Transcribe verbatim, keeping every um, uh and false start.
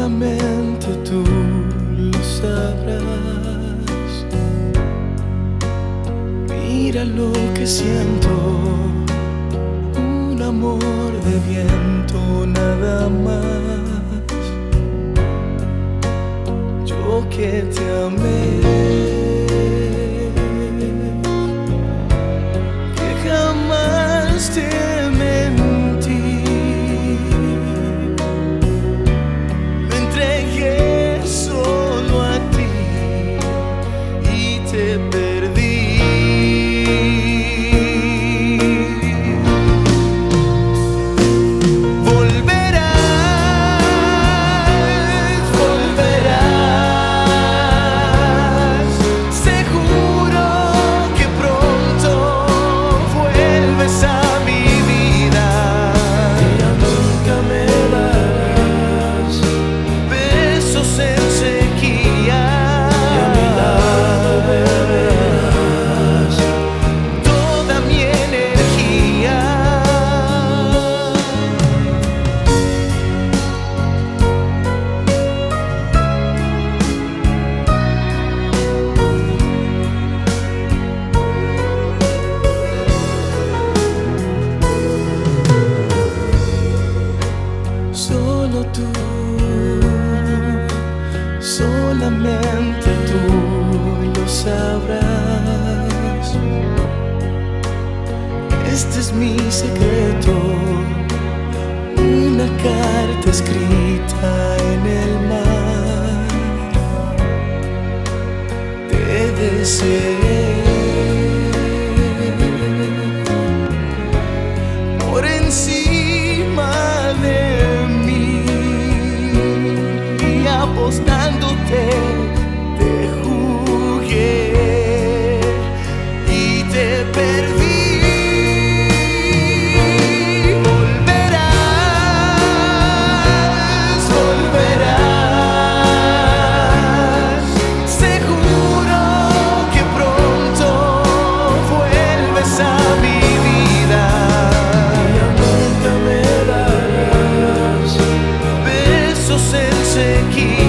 solamente tú lo sabrás. Mira lo que siento, un amor de viento nada más. Yo que te amé, que jamás te mentí, me entregué solo a ti y te perdí. Solo tú, solamente tú lo sabrás. Este es mi secreto, una carta escrita en el mar. Te deseé por encima de mí, y apostándote te jugué y te perdí. Keep